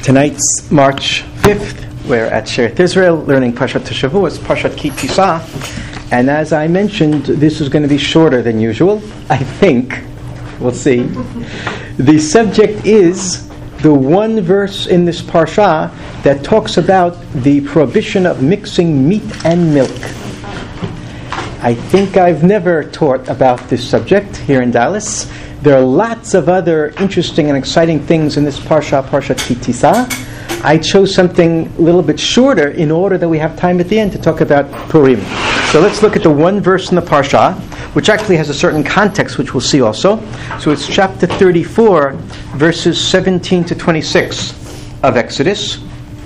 Tonight's March 5th. We're at Shearith Israel, learning Parshat Shavuos, Parshat Ki Tisa. And as I mentioned, this is going to be shorter than usual, I think. We'll see. The subject is the one verse in this Parsha that talks about the prohibition of mixing meat and milk. I think I've never taught about this subject here in Dallas. There are lots of other interesting and exciting things in this Parsha, Parshat Ki Tisa. I chose something a little bit shorter in order that we have time at the end to talk about Purim. So let's look at the one verse in the Parsha, which actually has a certain context, which we'll see also. So it's chapter 34, verses 17 to 26 of Exodus.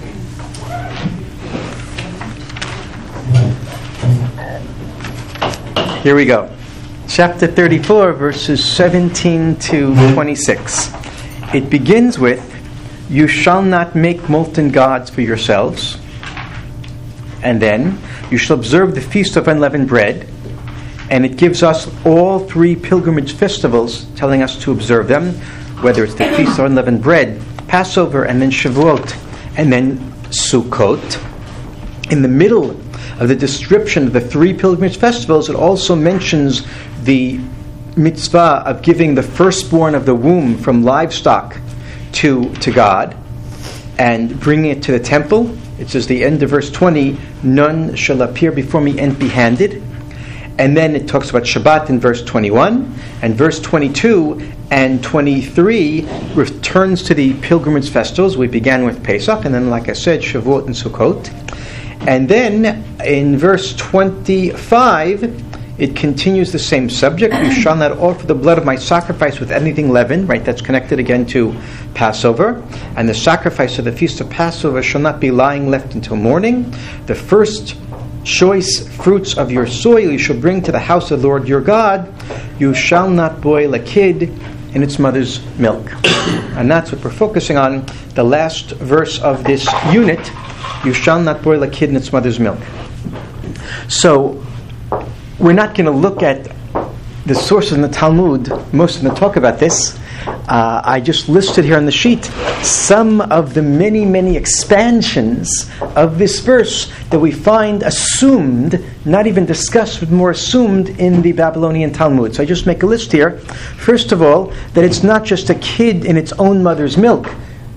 Here we go. Chapter 34, verses 17 to 26. It begins with, "You shall not make molten gods for yourselves." And then, "You shall observe the Feast of Unleavened Bread." And it gives us all three pilgrimage festivals, telling us to observe them, whether it's the Feast of Unleavened Bread, Passover, and then Shavuot, and then Sukkot. In the middle of the description of the three pilgrimage festivals, it also mentions the mitzvah of giving the firstborn of the womb from livestock to God and bringing it to the temple. It says the end of verse 20, "None shall appear before me empty-handed." And then it talks about Shabbat in verse 21, and verse 22 and 23 returns to the pilgrimage festivals. We began with Pesach, and then, like I said, Shavuot and Sukkot. And then in verse 25, it continues the same subject. "You shall not offer the blood of my sacrifice with anything leavened," right? That's connected again to Passover. "And the sacrifice of the feast of Passover shall not be lying left until morning. The first choice fruits of your soil you shall bring to the house of the Lord your God. You shall not boil a kid in its mother's milk." And that's what we're focusing on, the last verse of this unit. "You shall not boil a kid in its mother's milk." So, we're not going to look at the sources in the Talmud. Most of them talk about this. I just listed here on the sheet some of the many, many expansions of this verse that we find assumed, not even discussed, but more assumed in the Babylonian Talmud. So I just make a list here. First of all, that it's not just a kid in its own mother's milk,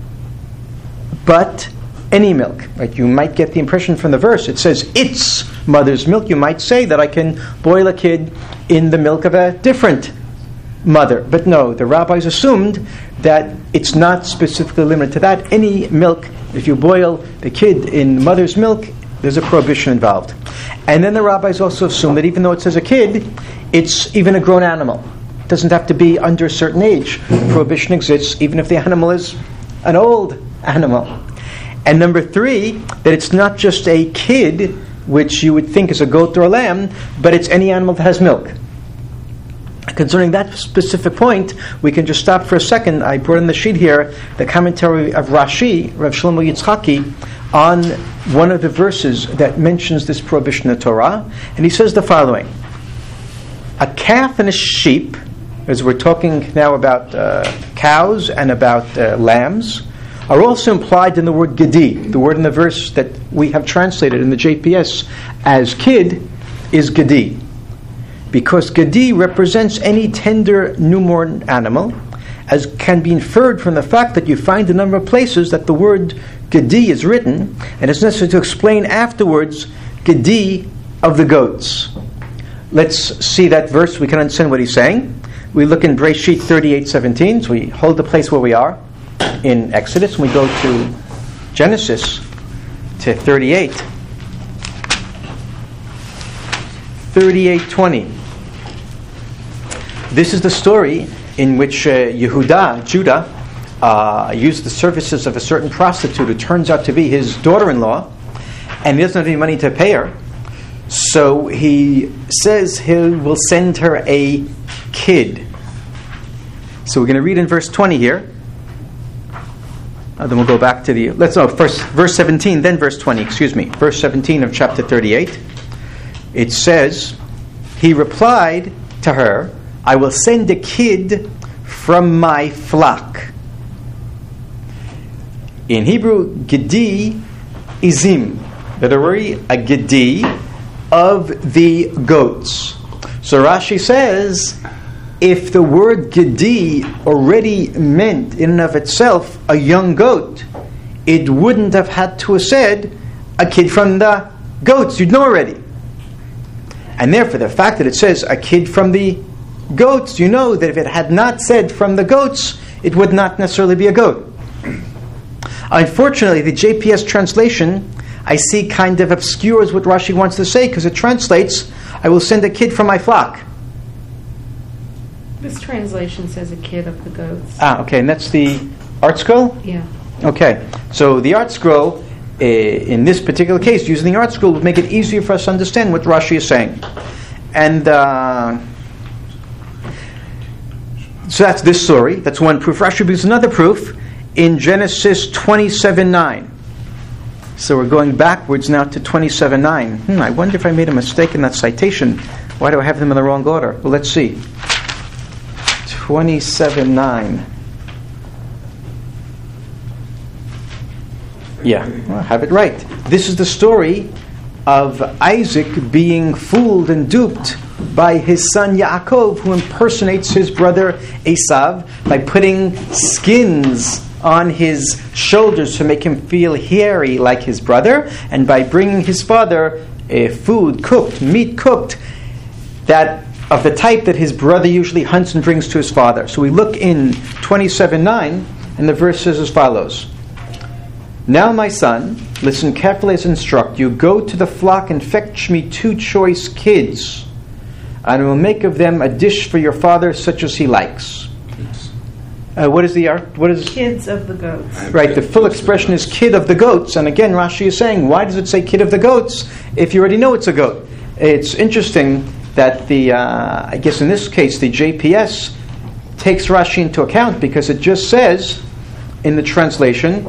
but any milk. Right? You might get the impression from the verse, it says its mother's milk. You might say that I can boil a kid in the milk of a different mother. But no, the rabbis assumed that it's not specifically limited to that. Any milk, if you boil the kid in mother's milk, there's a prohibition involved. And then the rabbis also assume that even though it says a kid, it's even a grown animal. It doesn't have to be under a certain age. Prohibition exists even if the animal is an old animal. And number three, that it's not just a kid, which you would think is a goat or a lamb, but it's any animal that has milk. Concerning that specific point, we can just stop for a second. I brought in the sheet here the commentary of Rashi, Rav Shlomo Yitzchaki, on one of the verses that mentions this prohibition in the Torah. And he says the following: "A calf and a sheep," as we're talking now about cows and about lambs, "are also implied in the word gedi." The word in the verse that we have translated in the JPS as kid is gedi, because gedi represents any tender newborn animal, as can be inferred from the fact that you find a number of places that the word gedi is written, and it's necessary to explain afterwards gedi of the goats. Let's see that verse. We can understand what he's saying. We look in Breshit 38:17, so we hold the place where we are in Exodus, and we go to Genesis to 38:20. This is the story in which Judah, used the services of a certain prostitute who turns out to be his daughter-in-law, and he doesn't have any money to pay her. So he says he will send her a kid. So we're going to read in verse 20 here. Then we'll go back to first verse 17, then verse 20, Verse 17 of chapter 38. It says, "He replied to her, I will send a kid from my flock." In Hebrew, gedi izim. Literally, a gedi of the goats. So Rashi says, if the word gedi already meant in and of itself a young goat, it wouldn't have had to have said a kid from the goats. You'd know already. And therefore, the fact that it says a kid from the goats, you know that if it had not said from the goats, it would not necessarily be a goat. Unfortunately, the JPS translation, I see, kind of obscures what Rashi wants to say, because it translates, I will send a kid from my flock. This translation says a kid of the goats. Okay, and that's the Art Scroll? Yeah. Okay, so the Art Scroll, in this particular case, using the Art Scroll would make it easier for us to understand what Rashi is saying. And so that's this story. That's one proof. Rashi brings another proof in Genesis 27:9. So we're going backwards now to 27:9. I wonder if I made a mistake in that citation. Why do I have them in the wrong order? Well, let's see. 27:9. Yeah, well, I have it right. This is the story of Isaac being fooled and duped by his son Yaakov, who impersonates his brother Esav by putting skins on his shoulders to make him feel hairy like his brother, and by bringing his father food cooked, meat cooked, that of the type that his brother usually hunts and brings to his father. So we look in 27:9, and the verse says as follows. Now, my son, listen carefully as I instruct you. Go to the flock and fetch me 2 choice kids, and I will make of them a dish for your father, such as he likes. What is the art? What is kids of the goats? Right. The full expression is kid of the goats, and again, Rashi is saying, why does it say kid of the goats if you already know it's a goat? It's interesting that I guess in this case, the JPS takes Rashi into account, because it just says in the translation,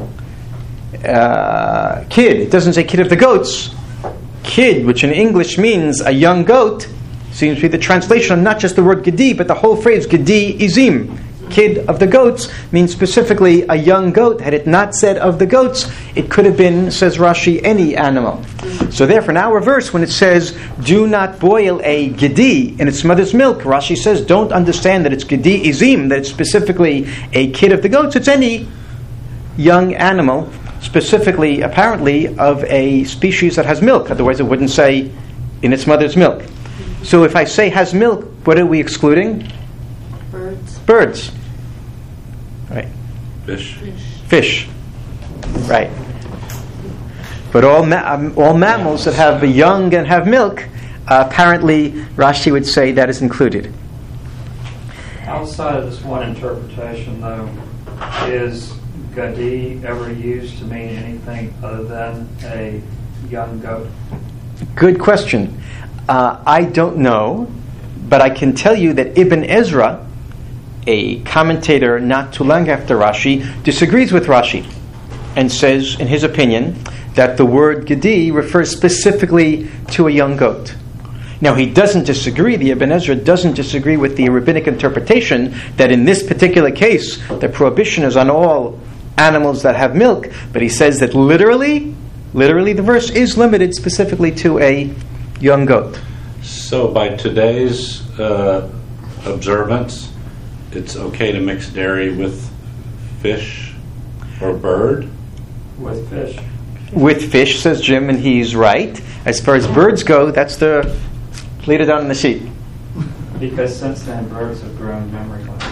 kid. It doesn't say kid of the goats. Kid, which in English means a young goat, seems to be the translation of not just the word gedi, but the whole phrase gedi izim. Kid of the goats means specifically a young goat. Had it not said of the goats, it could have been, says Rashi, any animal. So therefore, in our verse, when it says, do not boil a gedi in its mother's milk, Rashi says, don't understand that it's gedi izim, that it's specifically a kid of the goats. It's any young animal, specifically, apparently, of a species that has milk. Otherwise, it wouldn't say in its mother's milk. So if I say has milk, what are we excluding? Birds. Right. Fish. Right. But all mammals that have a young and have milk, apparently, Rashi would say that is included. Outside of this one interpretation, though, is gadi ever used to mean anything other than a young goat? Good question. I don't know, but I can tell you that Ibn Ezra, a commentator not too long after Rashi, disagrees with Rashi and says, in his opinion, that the word gedi refers specifically to a young goat. Now, he doesn't disagree, the Ibn Ezra doesn't disagree with the rabbinic interpretation that in this particular case, the prohibition is on all animals that have milk, but he says that literally the verse is limited specifically to a young goat. So by today's observance, it's okay to mix dairy with fish or bird? With fish. With fish, says Jim, and he's right. As far as birds go, that's the later down in the sheet. Because since then, birds have grown memory loss.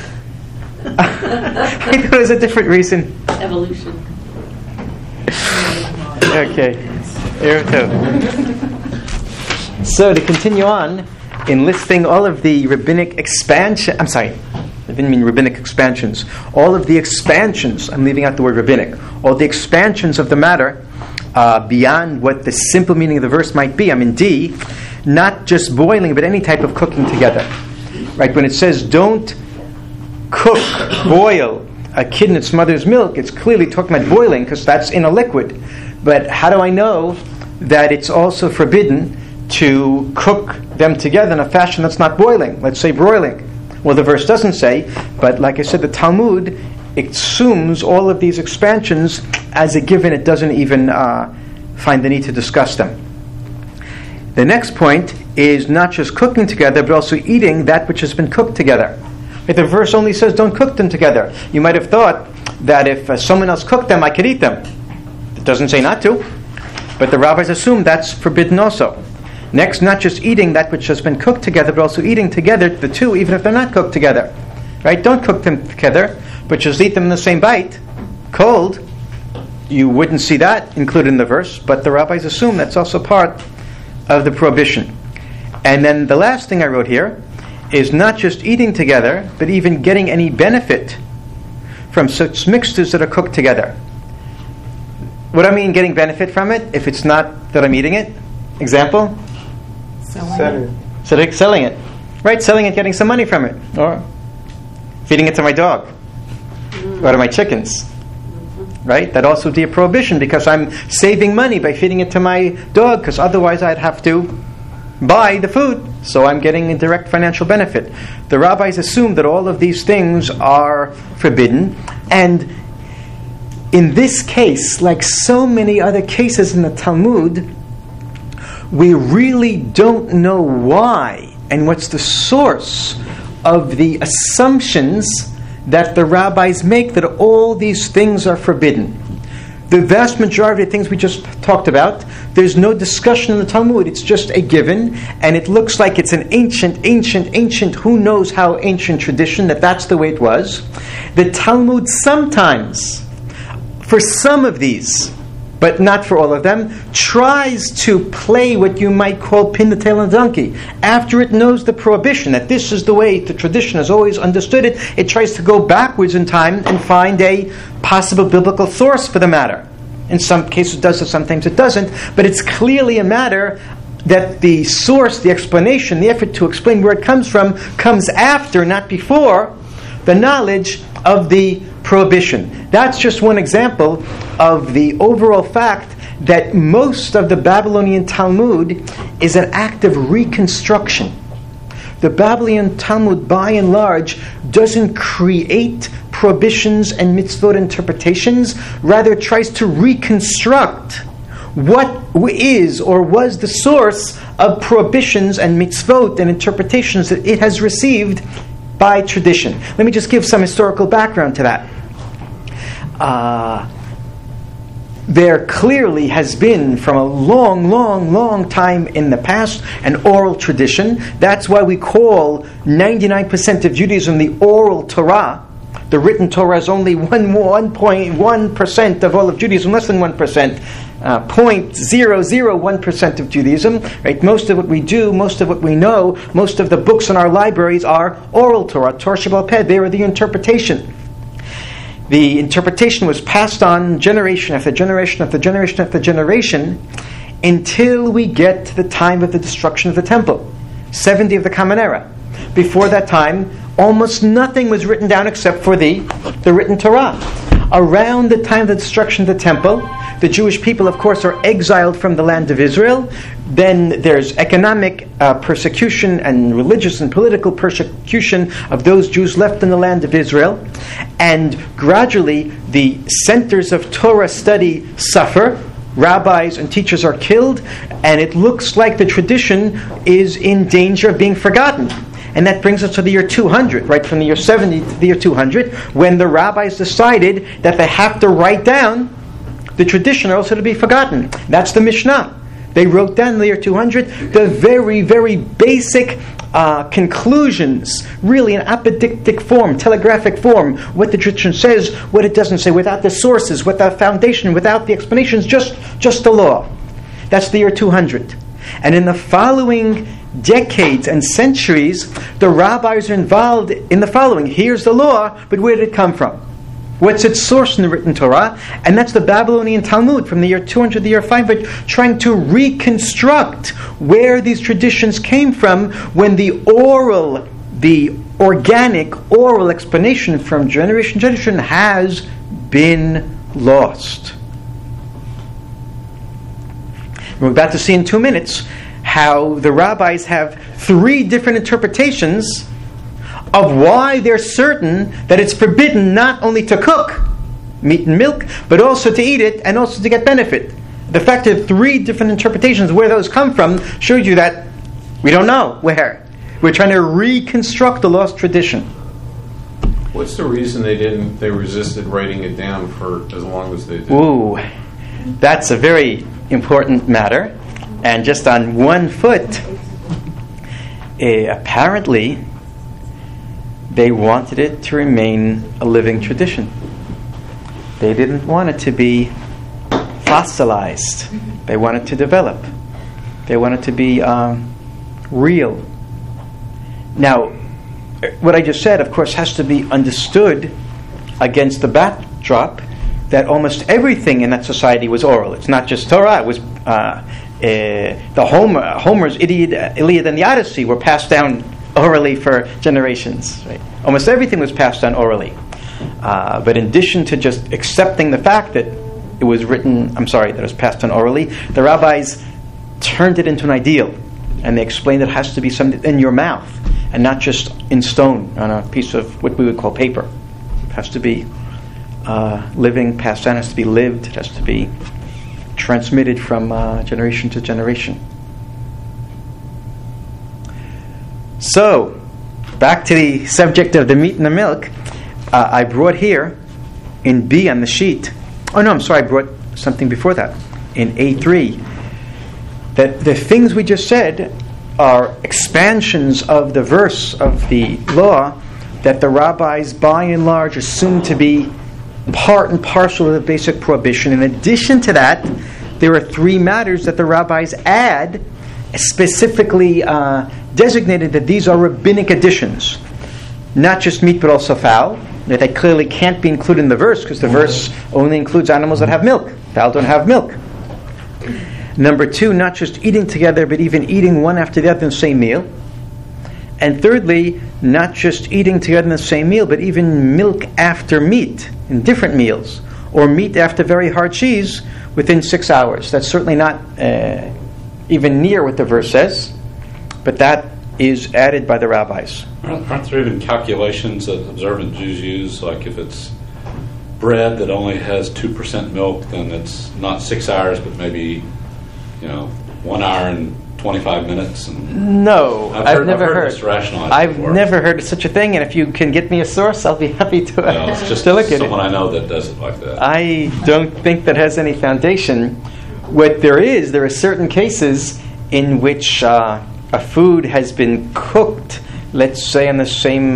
I think there was a different reason. Evolution. Okay. So to continue on, in listing all of the rabbinic expansion, I didn't mean rabbinic expansions. All of the expansions, I'm leaving out the word rabbinic, all the expansions of the matter beyond what the simple meaning of the verse might be. I'm in D, not just boiling, but any type of cooking together. Right? When it says don't boil a kid in its mother's milk, it's clearly talking about boiling because that's in a liquid. But how do I know that it's also forbidden to cook them together in a fashion that's not boiling? Let's say broiling. Well, the verse doesn't say, but like I said, the Talmud assumes all of these expansions as a given. It doesn't even find the need to discuss them. The next point is not just cooking together, but also eating that which has been cooked together. The verse only says don't cook them together. You might have thought that if someone else cooked them, I could eat them. It doesn't say not to, but the rabbis assume that's forbidden also. Next, not just eating that which has been cooked together, but also eating together the two, even if they're not cooked together. Right? Don't cook them together, but just eat them in the same bite, cold. You wouldn't see that included in the verse, but the rabbis assume that's also part of the prohibition. And then the last thing I wrote here is not just eating together, but even getting any benefit from such mixtures that are cooked together. What do I mean getting benefit from it if it's not that I'm eating it? Example? Selling it. Right, selling it, getting some money from it. Or feeding it to my dog. Or to my chickens. Right? That also would be a prohibition because I'm saving money by feeding it to my dog, because otherwise I'd have to buy the food. So I'm getting a direct financial benefit. The rabbis assume that all of these things are forbidden. And in this case, like so many other cases in the Talmud, we really don't know why and what's the source of the assumptions that the rabbis make that all these things are forbidden. The vast majority of things we just talked about, there's no discussion in the Talmud. It's just a given, and it looks like it's an ancient, who knows how ancient tradition, that's the way it was. The Talmud sometimes, for some of these, but not for all of them, tries to play what you might call pin the tail on the donkey. After it knows the prohibition, that this is the way the tradition has always understood it, it tries to go backwards in time and find a possible biblical source for the matter. In some cases it does, sometimes it doesn't, but it's clearly a matter that the source, the explanation, the effort to explain where it comes from, comes after, not before, the knowledge of the prohibition. That's just one example of the overall fact that most of the Babylonian Talmud is an act of reconstruction. The Babylonian Talmud, by and large, doesn't create prohibitions and mitzvot interpretations, rather it tries to reconstruct what is or was the source of prohibitions and mitzvot and interpretations that it has received by tradition. Let me just give some historical background to that. There clearly has been, from a long time in the past, an oral tradition. That's why we call 99% of Judaism the oral Torah. The written Torah is only 1.1% of all of Judaism, less than 1%. 0.001% of Judaism. Right? Most of what we do, most of what we know, most of the books in our libraries are oral Torah, Torah Sheba'al Peh. They are the interpretation. The interpretation was passed on generation after generation after generation after generation until we get to the time of the destruction of the temple, 70 of the Common Era. Before that time, almost nothing was written down except for the written Torah. Around the time of the destruction of the temple, the Jewish people, of course, are exiled from the land of Israel. Then there's economic persecution and religious and political persecution of those Jews left in the land of Israel. And gradually, the centers of Torah study suffer. Rabbis and teachers are killed. And it looks like the tradition is in danger of being forgotten. And that brings us to the year 200, right from the year 70 to the year 200, when the rabbis decided that they have to write down the tradition or else it'll be forgotten. That's the Mishnah. They wrote down in the year 200 the very, very basic conclusions, really in apodictic form, telegraphic form, what the tradition says, what it doesn't say, without the sources, without the foundation, without the explanations, just the law. That's the year 200. And in the following decades and centuries, the rabbis are involved in the following. Here's the law, but where did it come from? What's its source in the written Torah? And that's the Babylonian Talmud from the year 200 to the year 500, trying to reconstruct where these traditions came from when the organic oral explanation from generation to generation has been lost. We're about to see in 2 minutes how the rabbis have 3 different interpretations of why they're certain that it's forbidden not only to cook meat and milk, but also to eat it and also to get benefit. The fact that 3 different interpretations where those come from shows you that we don't know where. We're trying to reconstruct the lost tradition. What's the reason they resisted writing it down for as long as they did? Ooh, that's a very important matter. And just on one foot, apparently they wanted it to remain a living tradition. They didn't want it to be fossilized. They wanted to develop. They wanted to be real. Now, what I just said, of course, has to be understood against the backdrop that almost everything in that society was oral. It's not just Torah. It was the Homer's Iliad and the Odyssey were passed down orally for generations. Right? Almost everything was passed down orally. But in addition to just accepting the fact that it was that it was passed down orally, the rabbis turned it into an ideal, and they explained it has to be something in your mouth and not just in stone on a piece of what we would call paper. It has to be living, passed down. It has to be lived. It has to be transmitted from generation to generation. So, back to the subject of the meat and the milk. I brought here in B on the sheet. Oh no, I'm sorry, I brought something before that. In A3. That the things we just said are expansions of the verse of the law that the rabbis by and large assume to be part and parcel of the basic prohibition. In addition to that, there are 3 matters that the rabbis add, specifically designated that these are rabbinic additions. Not just meat, but also fowl. That they clearly can't be included in the verse, because the verse only includes animals that have milk. Fowl don't have milk. Number 2, not just eating together, but even eating one after the other in the same meal. And thirdly, not just eating together in the same meal, but even milk after meat in different meals, or meat after very hard cheese within 6 hours. That's certainly not even near what the verse says, but that is added by the rabbis. Aren't there even calculations that observant Jews use? Like if it's bread that only has 2% milk, then it's not 6 hours, but maybe 1 hour and 25 minutes. And no, I've never heard this rationalized I've before. never heard of such a thing, and if you can get me a source, I'll be happy to, It's just to look at it. someone I know that does it like that. I don't think that has any foundation. What there are certain cases in which a food has been cooked, let's say in the same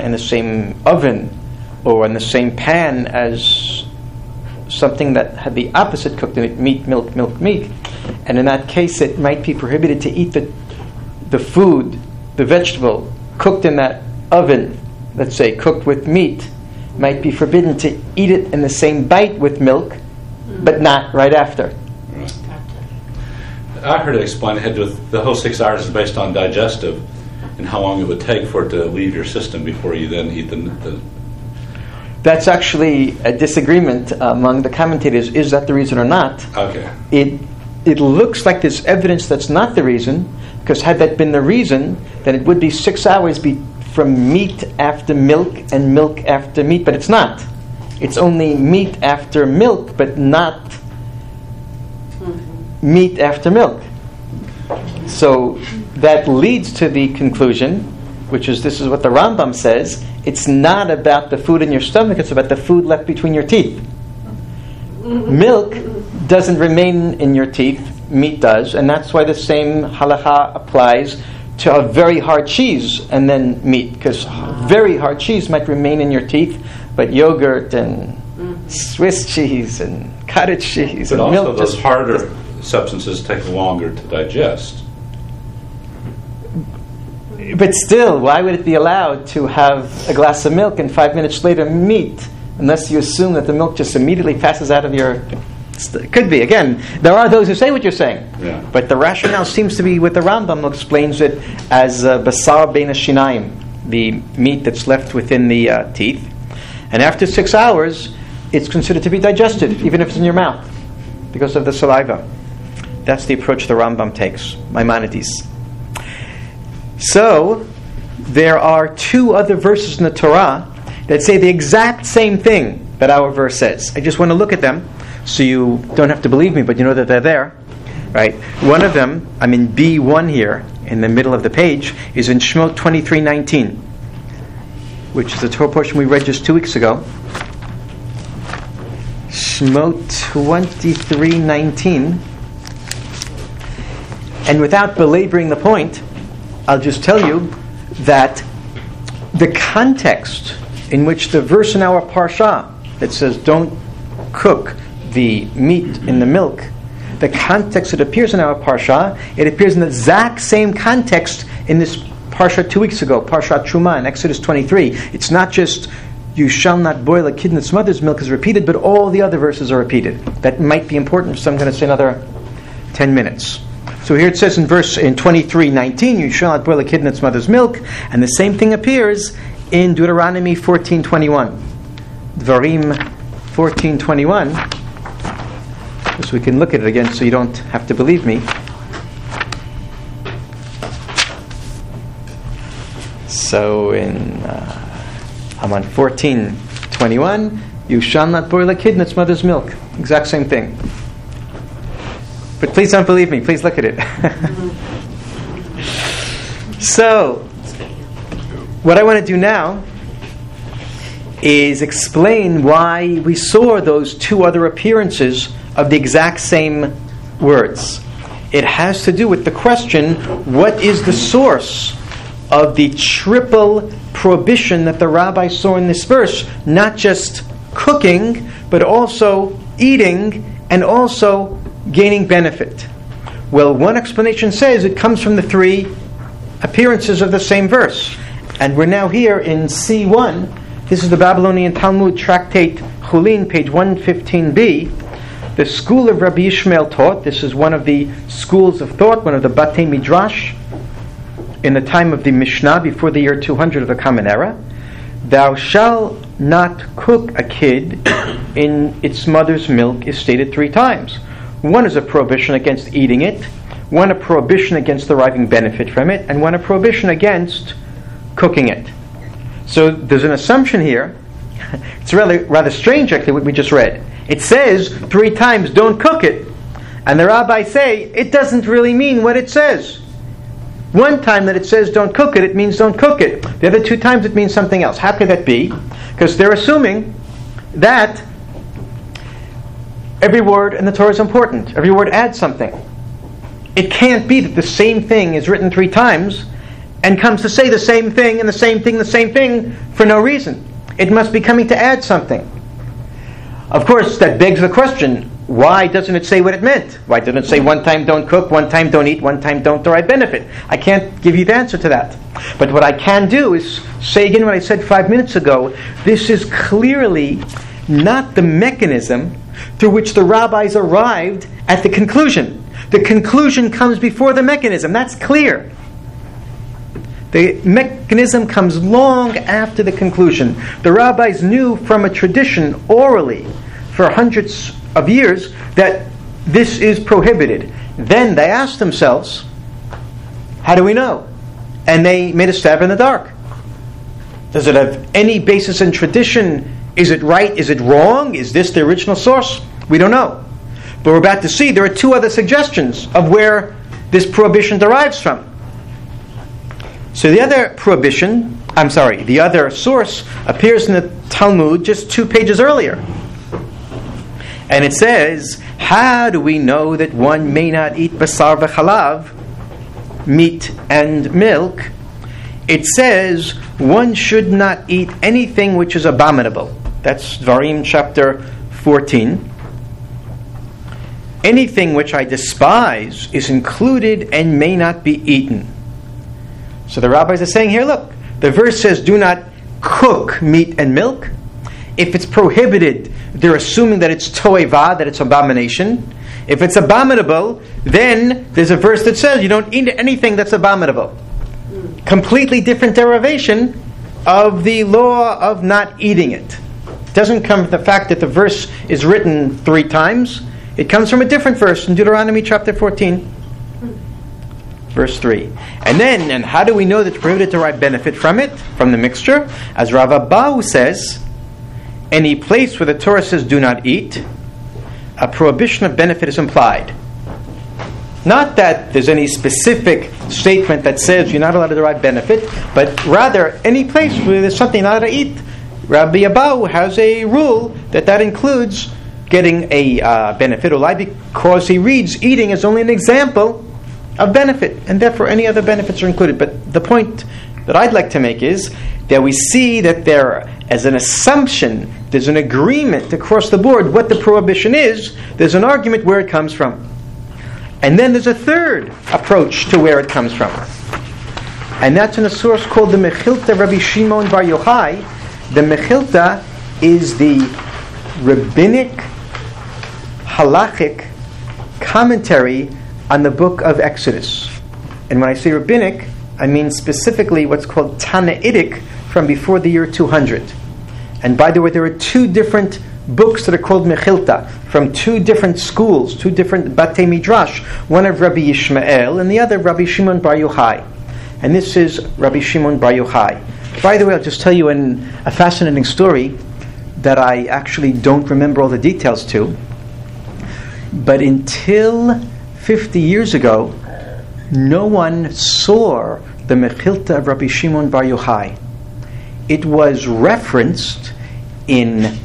oven or in the same pan as something that had the opposite cooked in it, meat, milk, milk, meat. And in that case, it might be prohibited to eat the food, the vegetable, cooked in that oven, let's say cooked with meat, might be forbidden to eat it in the same bite with milk, but not right after. Right. I heard it explained the whole 6 hours is based on digestive and how long it would take for it to leave your system before you then eat the That's actually a disagreement among the commentators. Is that the reason or not? Okay. It looks like there's evidence that's not the reason, because had that been the reason, then it would be 6 hours from meat after milk and milk after meat, but it's not. It's only meat after milk, but not meat after milk. So that leads to the conclusion, which is this is what the Rambam says, it's not about the food in your stomach, it's about the food left between your teeth. Milk doesn't remain in your teeth, meat does, and that's why the same halacha applies to a very hard cheese and then meat, because very hard cheese might remain in your teeth, but yogurt and Swiss cheese and cottage cheese But and also milk those harder substances take longer to digest. But still, why would it be allowed to have a glass of milk and 5 minutes later meat, unless you assume that the milk just immediately passes out of your... It could be. Again, there are those who say what you're saying. Yeah. But the rationale seems to be what the Rambam explains it as basar bein hashinayim, the meat that's left within the teeth. And after 6 hours, it's considered to be digested, even if it's in your mouth, because of the saliva. That's the approach the Rambam takes, Maimonides. So, there are two other verses in the Torah that say the exact same thing that our verse says. I just want to look at them so you don't have to believe me, but you know that they're there. Right? One of them, I'm in B1 here, in the middle of the page, is in Shemot 23:19, which is the Torah portion we read just 2 weeks ago. Shemot 23:19. And without belaboring the point, I'll just tell you that the context in which the verse in our parsha that says don't cook the meat in the milk, the context that appears in our parsha, it appears in the exact same context in this parsha 2 weeks ago, Parshat Truma in Exodus 23. It's not just you shall not boil a kid in its mother's milk is repeated, but all the other verses are repeated. That might be important, so I'm going to say another 10 minutes. So here it says in 23:19, you shall not boil a kid in its mother's milk, and the same thing appears in Deuteronomy 14:21. Dvarim 14:21. So we can look at it again so you don't have to believe me. So I'm on 14:21. You shall not boil a kid in its mother's milk. Exact same thing. But please don't believe me. Please look at it. So, what I want to do now is explain why we saw those two other appearances of the exact same words. It has to do with the question, what is the source of the triple prohibition that the rabbi saw in this verse? Not just cooking, but also eating and also gaining benefit. Well, one explanation says it comes from the three appearances of the same verse. And we're now here in C1. This is the Babylonian Talmud Tractate Chulin, page 115b. The school of Rabbi Ishmael taught, this is one of the schools of thought, one of the Batei Midrash, in the time of the Mishnah, before the year 200 of the Common Era. Thou shalt not cook a kid in its mother's milk is stated 3 times. One is a prohibition against eating it, one a prohibition against deriving benefit from it, and one a prohibition against cooking it. So there's an assumption here. It's rather strange, actually, what we just read. It says 3 times, don't cook it. And the rabbis say, it doesn't really mean what it says. One time that it says don't cook it, it means don't cook it. The other 2 times it means something else. How could that be? Because they're assuming that every word in the Torah is important. Every word adds something. It can't be that the same thing is written 3 times and comes to say the same thing and the same thing for no reason. It must be coming to add something. Of course, that begs the question, why doesn't it say what it meant? Why didn't it say 1 time don't cook, 1 time don't eat, 1 time don't derive benefit? I can't give you the answer to that. But what I can do is say again what I said 5 minutes ago. This is clearly not the mechanism through which the rabbis arrived at the conclusion. The conclusion comes before the mechanism. That's clear. The mechanism comes long after the conclusion. The rabbis knew from a tradition orally for hundreds of years that this is prohibited. Then they asked themselves, how do we know? And they made a stab in the dark. Does it have any basis in tradition? Is it right? Is it wrong? Is this the original source? We don't know. But we're about to see there are 2 other suggestions of where this prohibition derives from. So the other the other source appears in the Talmud just 2 pages earlier. And it says, how do we know that one may not eat basar v'chalav, meat and milk? It says, one should not eat anything which is abominable. That's Dvarim chapter 14. Anything which I despise is included and may not be eaten. So the rabbis are saying here, look, the verse says do not cook meat and milk. If it's prohibited, they're assuming that it's toeva, that it's abomination. If it's abominable, then there's a verse that says you don't eat anything that's abominable. Completely different derivation of the law of not eating it. It doesn't come from the fact that the verse is written 3 times. It comes from a different verse in Deuteronomy chapter 14. Verse 3. And how do we know that it's prohibited to derive benefit from it, from the mixture? As Rav Abahu says, any place where the Torah says do not eat, a prohibition of benefit is implied. Not that there's any specific statement that says you're not allowed to derive benefit, but rather any place where there's something not allowed to eat. Rabbi Abahu has a rule that includes getting a benefit, because he reads eating as only an example of benefit, and therefore any other benefits are included. But the point that I'd like to make is that we see that there, as an assumption, there's an agreement across the board what the prohibition is. There's an argument where it comes from. And then there's a third approach to where it comes from. And that's in a source called the Mechilta Rabbi Shimon Bar Yochai. The Mechilta is the rabbinic, halachic commentary on the book of Exodus. And when I say rabbinic, I mean specifically what's called Tannaitic from before the year 200. And by the way, there are two different books that are called Mechilta from two different schools, two different Batei Midrash, one of Rabbi Yishmael and the other Rabbi Shimon Bar Yochai. And this is Rabbi Shimon Bar Yochai. By the way, I'll just tell you a fascinating story that I actually don't remember all the details to. But until 50 years ago, no one saw the Mechilta of Rabbi Shimon Bar Yochai. It was referenced in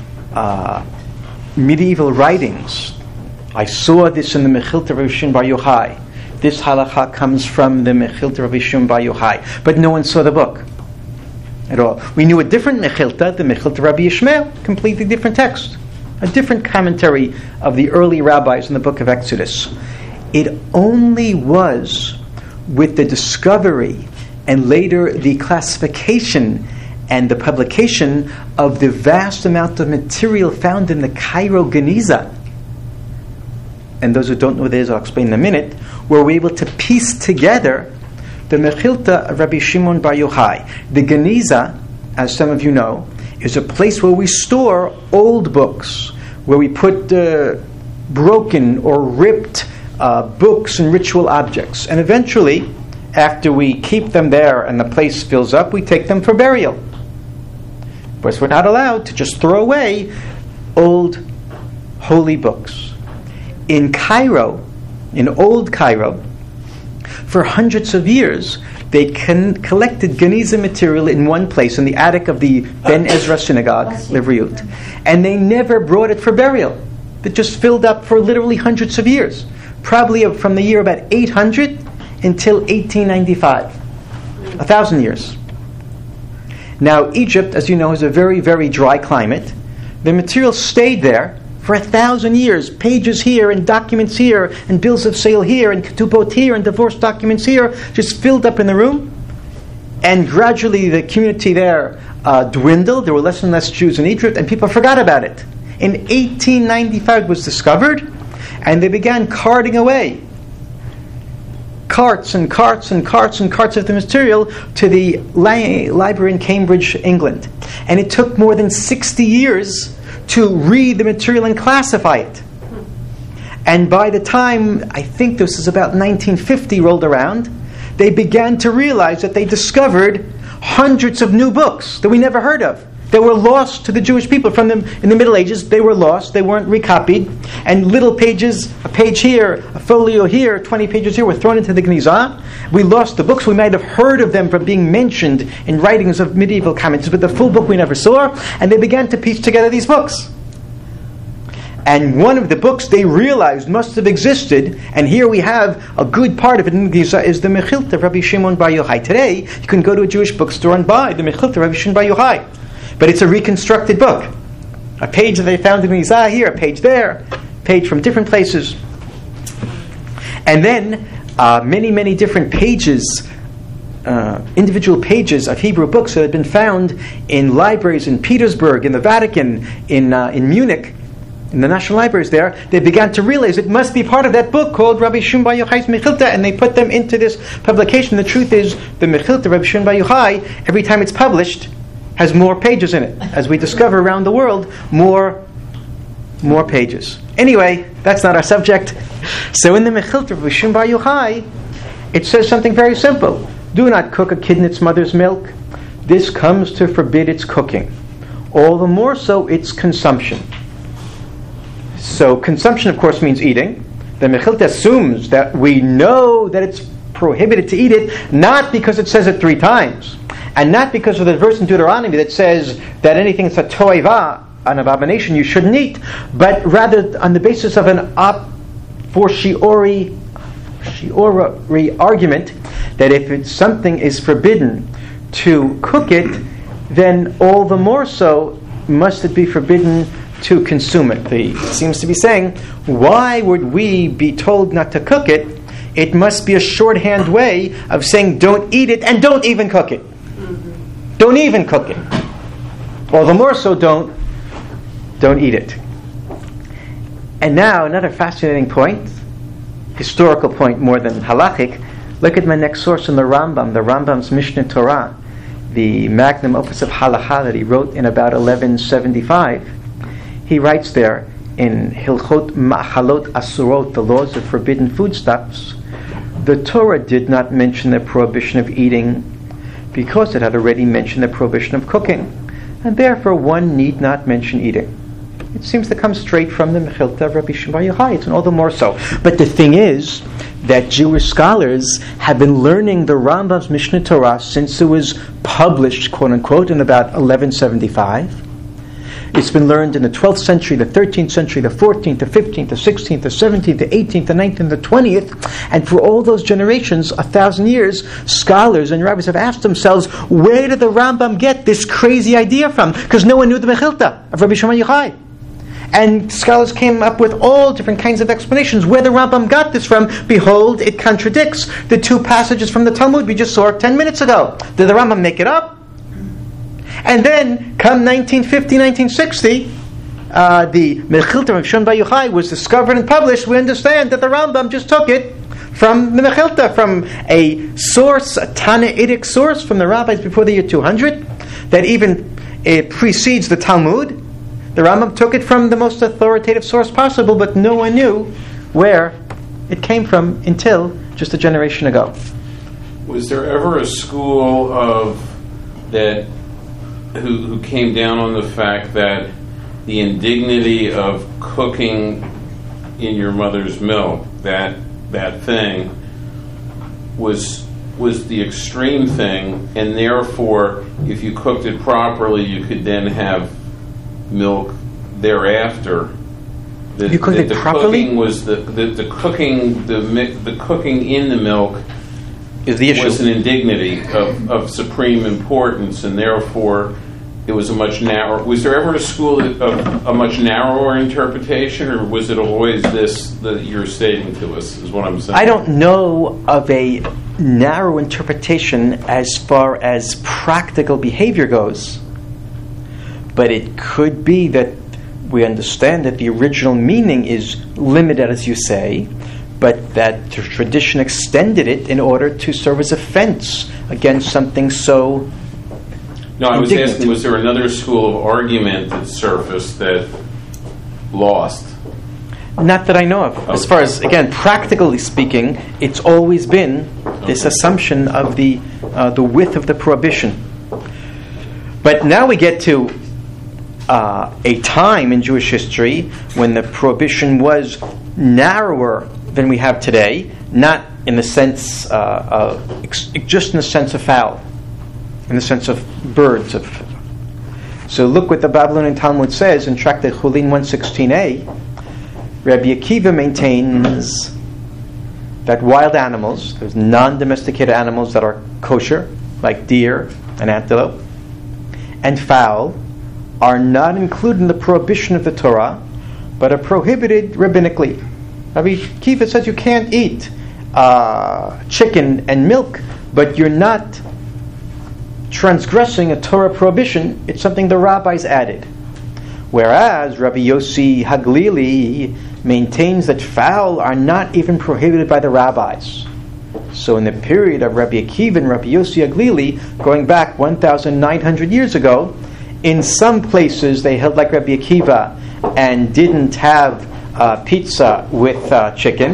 medieval writings. I saw this in the Mechilta of Rabbi Shimon Bar Yochai. This halacha comes from the Mechilta of Rabbi Shimon Bar Yochai. But no one saw the book at all. We knew a different Mechilta, the Mechilta of Rabbi Yishmael, completely different text. A different commentary of the early rabbis in the book of Exodus. It only was with the discovery and later the classification and the publication of the vast amount of material found in the Cairo Geniza. And those who don't know what it is, I'll explain in a minute, were we able to piece together the Mechilta of Rabbi Shimon Bar Yochai. The Geniza, as some of you know, is a place where we store old books, where we put broken or ripped books and ritual objects. And eventually, after we keep them there and the place fills up, we take them for burial. But we're not allowed to just throw away old holy books. In Cairo, in old Cairo, for hundreds of years, they collected Geniza material in one place, in the attic of the Ben Ezra synagogue, Livriut, and they never brought it for burial. It just filled up for literally hundreds of years, probably from the year about 800 until 1895, 1,000 years. Now, Egypt, as you know, is a very, very dry climate. The material stayed there for 1,000 years, pages here and documents here and bills of sale here and ketubot here and divorce documents here, just filled up in the room. And gradually the community there dwindled. There were less and less Jews in Egypt, and people forgot about it. In 1895 it was discovered, and they began carting away carts and carts and carts and carts of the material to the library in Cambridge, England. And it took more than 60 years to read the material and classify it. And by the time, I think this is about 1950 rolled around, they began to realize that they discovered hundreds of new books that we never heard of. They were lost to the Jewish people from them in the Middle Ages. They were lost. They weren't recopied. And little pages, a page here, a folio here, 20 pages here, were thrown into the Geniza. We lost the books. We might have heard of them from being mentioned in writings of medieval commentators, but the full book we never saw. And they began to piece together these books. And one of the books they realized must have existed, and here we have a good part of it in the Geniza, is the Mechilta of Rabbi Shimon Bar Yochai. Today, you can go to a Jewish bookstore and buy the Mechilta of Rabbi Shimon Bar Yochai. But it's a reconstructed book. A page that they found in Geniza here, a page there, a page from different places. And then many, many different pages, individual pages of Hebrew books that had been found in libraries in Petersburg, in the Vatican, in Munich, in the national libraries there. They began to realize it must be part of that book called Rabbi Shimon Bar Yochai's Mechilta, and they put them into this publication. The truth is, the Mechilta of Rabbi Shimon Bar Yochai, every time it's published, has more pages in it. As we discover around the world, more pages. Anyway, that's not our subject. So in the Mechilta of Rabbi Shimon Bar Yochai, It says something very simple. Do not cook a kid in its mother's milk. This comes to forbid its cooking. All the more so its consumption. So consumption, of course, means eating. The Mechilta assumes that we know that it's prohibited to eat it, not because it says it 3 times, and not because of the verse in Deuteronomy that says that anything that's a toiva, an abomination, you shouldn't eat, but rather on the basis of an a fortiori argument that if something is forbidden to cook it, then all the more so must it be forbidden to consume it. He seems to be saying, why would we be told not to cook it? It must be a shorthand way of saying don't eat it and don't even cook it. Don't even cook it. All the more so don't eat it. And now another fascinating point, historical point more than halachic. Look at my next source in the Rambam, the Rambam's Mishneh Torah, the magnum opus of halacha that he wrote in about 1175. He writes there in Hilchot Ma'achalot Asurot, the laws of forbidden foodstuffs, the Torah did not mention the prohibition of eating because it had already mentioned the prohibition of cooking, and therefore one need not mention eating. It seems to come straight from the Mechilta of Rabbi Shimon Bar Yochai. It's all the more so. But the thing is that Jewish scholars have been learning the Rambam's Mishneh Torah since it was published, quote unquote, in about 1175. It's been learned in the 12th century, the 13th century, the 14th, the 15th, the 16th, the 17th, the 18th, the 19th, the 20th. And for all those generations, 1,000 years, scholars and rabbis have asked themselves, where did the Rambam get this crazy idea from? Because no one knew the Mechilta of Rabbi Shimon Yochai. And scholars came up with all different kinds of explanations where the Rambam got this from. Behold, it contradicts the 2 passages from the Talmud we just saw 10 minutes ago. Did the Rambam make it up? And then, come 1950, 1960, the Mechilta of Shimon Bar Yochai was discovered and published. We understand that the Rambam just took it from the Mechilta, from a source, a Tannaitic source from the rabbis before the year 200, that even precedes the Talmud. The Rambam took it from the most authoritative source possible, but no one knew where it came from until just a generation ago. Was there ever a school of that who came down on the fact that the indignity of cooking in your mother's milk, that thing, was the extreme thing, and therefore, if you cooked it properly, you could then have milk thereafter? You cooked it properly? Cooking was the cooking in the milk is the issue. Was an indignity of supreme importance, and therefore it was a much narrower. Was there ever a school of a much narrower interpretation, or was it always this that you're stating to us? Is what I'm saying. I don't know of a narrow interpretation as far as practical behavior goes, but it could be that we understand that the original meaning is limited, as you say, but that the tradition extended it in order to serve as a fence against something so. No, I was asking, was there another school of argument that surfaced that lost? Not that I know of. Okay. As far as, again, practically speaking, it's always been this assumption of the width of the prohibition. But now we get to a time in Jewish history when the prohibition was narrower than we have today, not in the sense just in the sense of fowl, in the sense of birds. So look what the Babylonian Talmud says in Tractate Chulin 116a. Rabbi Akiva maintains that wild animals, those non-domesticated animals that are kosher, like deer and antelope, and fowl, are not included in the prohibition of the Torah, but are prohibited rabbinically. Rabbi Akiva says you can't eat chicken and milk, but you're not transgressing a Torah prohibition. It's something the rabbis added. Whereas Rabbi Yossi Haglili maintains that fowl are not even prohibited by the rabbis. So in the period of Rabbi Akiva and Rabbi Yossi Haglili, going back 1,900 years ago, in some places they held like Rabbi Akiva and didn't have pizza with chicken.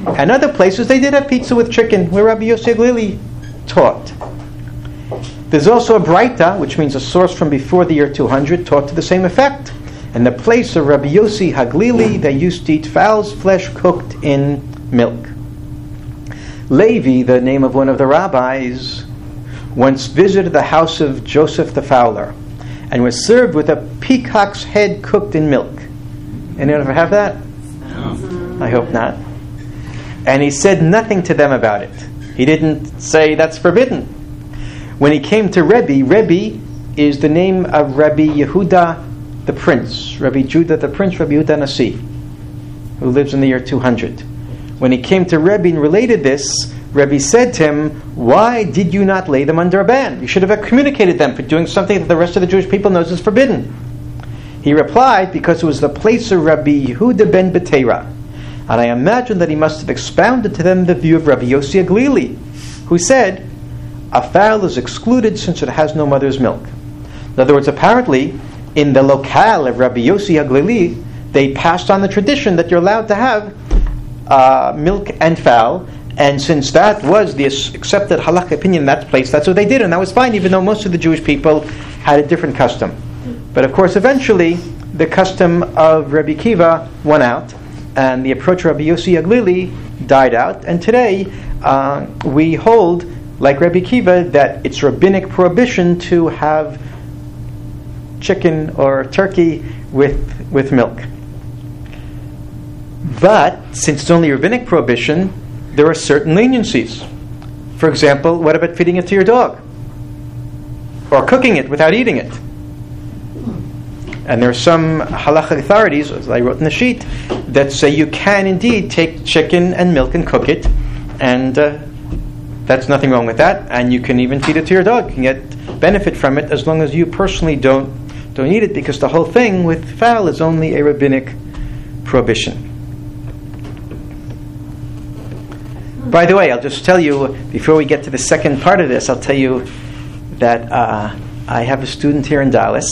And other places they did have pizza with chicken, where Rabbi Yossi Haglili taught. There's also a Braita, which means a source from before the year 200, taught to the same effect. In the place of Rabbi Yossi Haglili, they used to eat fowl's flesh cooked in milk. Levi, the name of one of the rabbis, once visited the house of Joseph the Fowler and was served with a peacock's head cooked in milk. Anyone ever have that? Yeah. I hope not. And he said nothing to them about it. He didn't say that's forbidden. When he came to Rebbe is the name of Rabbi Yehuda the Prince, Rabbi Judah the Prince, Rabbi Yehuda Nasi, who lives in the year 200. When he came to Rebbe and related this, Rebbe said to him, "Why did you not lay them under a ban? You should have excommunicated them for doing something that the rest of the Jewish people knows is forbidden." He replied, "Because it was the place of Rabbi Yehuda ben Betera. And I imagine that he must have expounded to them the view of Rabbi Yossi Haglili, who said, a fowl is excluded since it has no mother's milk." In other words, apparently, in the locale of Rabbi Yossi Haglili, they passed on the tradition that you're allowed to have milk and fowl, and since that was the accepted halakha opinion in that place, that's what they did, and that was fine, even though most of the Jewish people had a different custom. But of course, eventually, the custom of Rabbi Kiva won out, and the approach of Rabbi Yossi Haglili died out, and today we hold, like Rabbi Kiva, that it's rabbinic prohibition to have chicken or turkey with milk. But since it's only rabbinic prohibition, there are certain leniencies. For example, what about feeding it to your dog? Or cooking it without eating it? And there are some halachic authorities, as I wrote in the sheet, that say you can indeed take chicken and milk and cook it, and that's nothing wrong with that, and you can even feed it to your dog. You can get benefit from it as long as you personally don't eat it, because the whole thing with fowl is only a rabbinic prohibition. By the way, I'll just tell you, before we get to the second part of this, I'll tell you that I have a student here in Dallas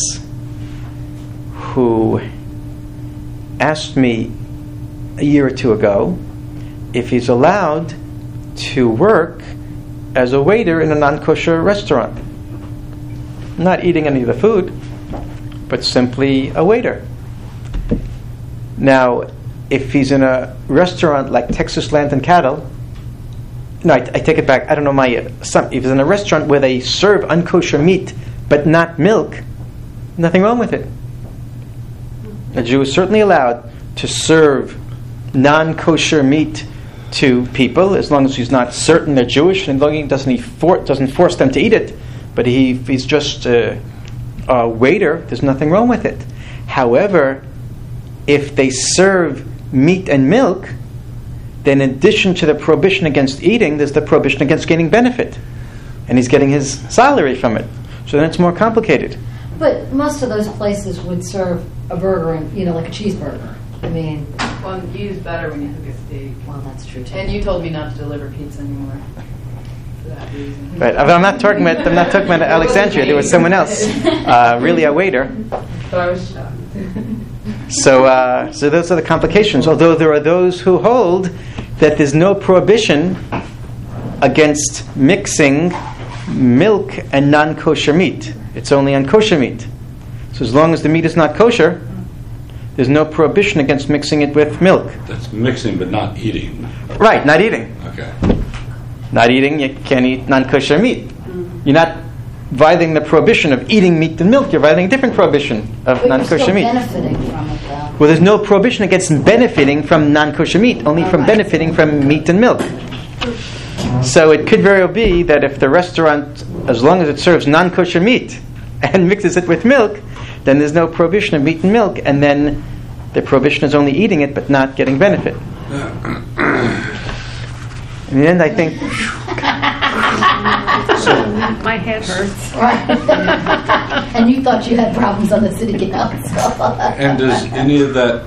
who asked me a year or two ago if he's allowed to work as a waiter in a non-kosher restaurant. Not eating any of the food, but simply a waiter. Now, if he's in a restaurant like Texas Land and Cattle, no, I take it back. I don't know if he's in a restaurant where they serve unkosher meat but not milk, nothing wrong with it. A Jew is certainly allowed to serve non-kosher meat to people as long as he's not certain they're Jewish, and as long as he doesn't force them to eat it. But if he's just a waiter, there's nothing wrong with it. However, if they serve meat and milk, then in addition to the prohibition against eating, there's the prohibition against gaining benefit. And he's getting his salary from it. So then it's more complicated. But most of those places would serve a burger, and, like a cheeseburger. I mean... Well, you use butter when you cook a steak. Well, that's true, too. And you told me not to deliver pizza anymore. For that reason. Right. I'm not talking about Alexandria. There was someone else. Really a waiter. So I was shocked. So those are the complications. Although there are those who hold that there's no prohibition against mixing milk and non-kosher meat. It's only on kosher meat. So as long as the meat is not kosher, there's no prohibition against mixing it with milk. That's mixing but not eating. Right, not eating. Okay. Not eating, you can't eat non-kosher meat. Mm-hmm. You're not violating the prohibition of eating meat and milk. You're violating a different prohibition of non-kosher meat. Benefiting from it, though. Well, there's no prohibition against benefiting from non-kosher meat, only from benefiting from meat and milk. So it could very well be that if the restaurant, as long as it serves non-kosher meat and mixes it with milk, then there's no prohibition of meat and milk, and then the prohibition is only eating it but not getting benefit. In the end, I think... My head hurts. Right. And you thought you had problems on the city council. And does any of that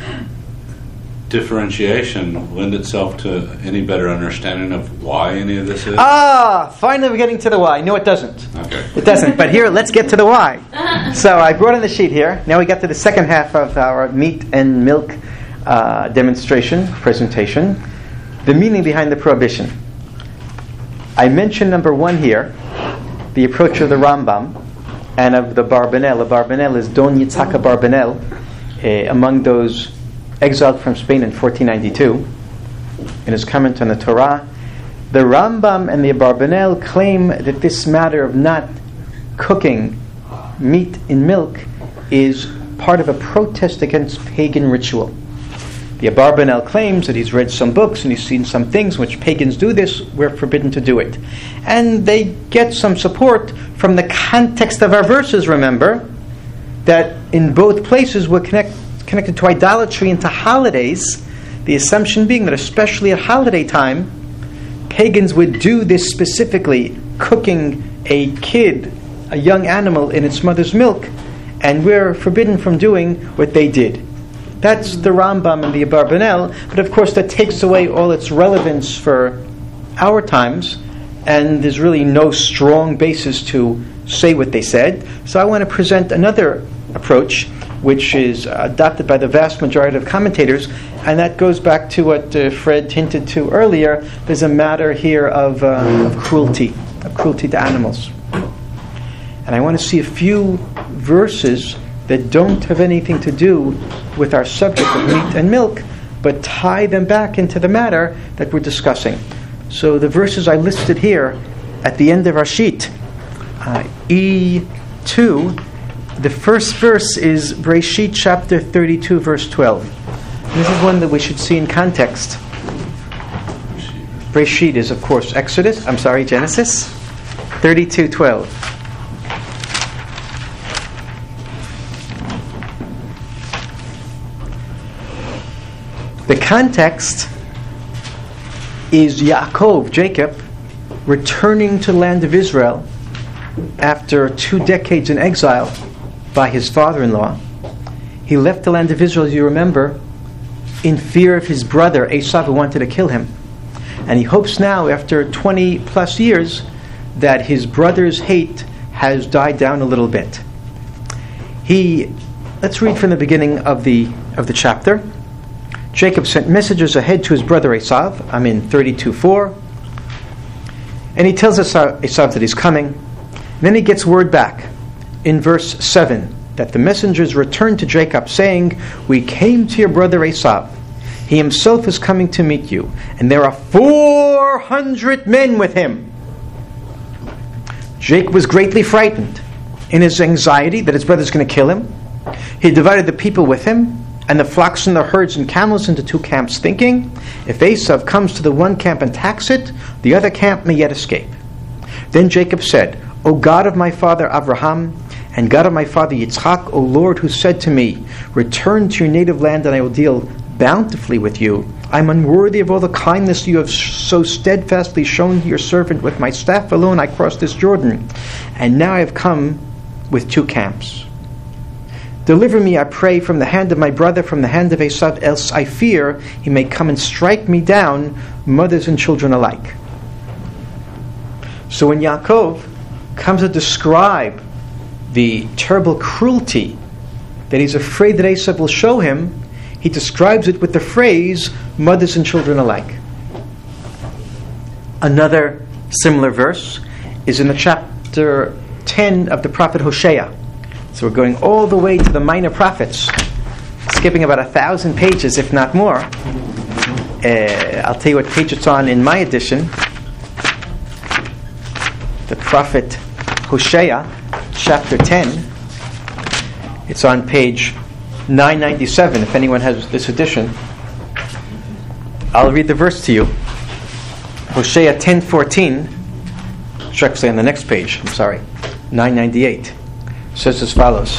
differentiation lend itself to any better understanding of why any of this is? Finally we're getting to the why. No, it doesn't. Okay. It doesn't. But here, let's get to the why. So I brought in the sheet here. Now we got to the second half of our meat and milk presentation. The meaning behind the prohibition. I mentioned number 1 here, the approach of the Rambam and of the Barbanel. The Barbanel is Don Yitzhak Barbanel, among those exiled from Spain in 1492, in his comment on the Torah. The Rambam and the Barbanel claim that this matter of not cooking meat in milk is part of a protest against pagan ritual. The Abarbanel claims that he's read some books and he's seen some things which pagans do this, we're forbidden to do it. And they get some support from the context of our verses, remember, that in both places we're connected to idolatry and to holidays, the assumption being that especially at holiday time, pagans would do this specifically, cooking a kid, a young animal, in its mother's milk, and we're forbidden from doing what they did. That's the Rambam and the Abarbanel, but of course that takes away all its relevance for our times, and there's really no strong basis to say what they said. So I want to present another approach, which is adopted by the vast majority of commentators, and that goes back to what Fred hinted to earlier. There's a matter here of cruelty to animals. And I want to see a few verses that don't have anything to do with our subject of meat and milk, but tie them back into the matter that we're discussing. So the verses I listed here at the end of our sheet, E2, the first verse is Breshit chapter 32, verse 12. This is one that we should see in context. Breshit is, of course, Genesis 32:12. The context is Yaakov, Jacob, returning to the land of Israel after 2 decades in exile by his father-in-law. He left the land of Israel, as you remember, in fear of his brother Esau, who wanted to kill him. And he hopes now, after 20 plus years, that his brother's hate has died down a little bit. Let's read from the beginning of the chapter. Jacob sent messengers ahead to his brother Esau. I'm in 32:4. And he tells Esau that he's coming. Then he gets word back in verse 7 that the messengers returned to Jacob saying, "We came to your brother Esau. He himself is coming to meet you, and there are 400 men with him." Jacob was greatly frightened in his anxiety that his brother's going to kill him. He divided the people with him and the flocks and the herds and camels into 2 camps, thinking, if Esau comes to the one camp and attacks it, the other camp may yet escape. Then Jacob said, "O God of my father Abraham, and God of my father Yitzchak, O Lord, who said to me, return to your native land and I will deal bountifully with you. I am unworthy of all the kindness you have so steadfastly shown to your servant. With my staff alone I crossed this Jordan, and now I have come with 2 camps. Deliver me, I pray, from the hand of my brother, from the hand of Esau, else I fear he may come and strike me down, mothers and children alike." So when Yaakov comes to describe the terrible cruelty that he's afraid that Esau will show him, he describes it with the phrase, mothers and children alike. Another similar verse is in the chapter 10 of the prophet Hosea. So we're going all the way to the minor prophets, skipping about 1,000 pages, if not more. I'll tell you what page it's on in my edition. The prophet Hosea, chapter 10. It's on page 997, if anyone has this edition. I'll read the verse to you. Hosea 10:14. It's actually on the next page, 998. Says as follows: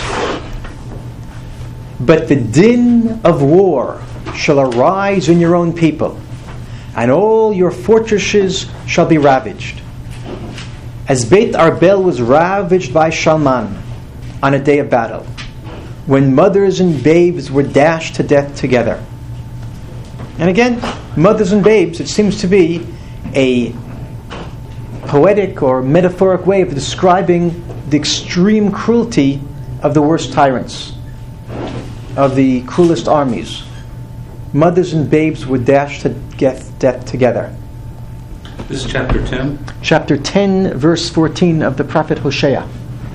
"But the din of war shall arise in your own people, and all your fortresses shall be ravaged. As Beit Arbel was ravaged by Shalman on a day of battle, when mothers and babes were dashed to death together." And again, mothers and babes, it seems to be a poetic or metaphoric way of describing the extreme cruelty of the worst tyrants, of the cruelest armies. mothers and babes would dash to death together. This is chapter 10. Chapter 10, verse 14 of the prophet Hosea.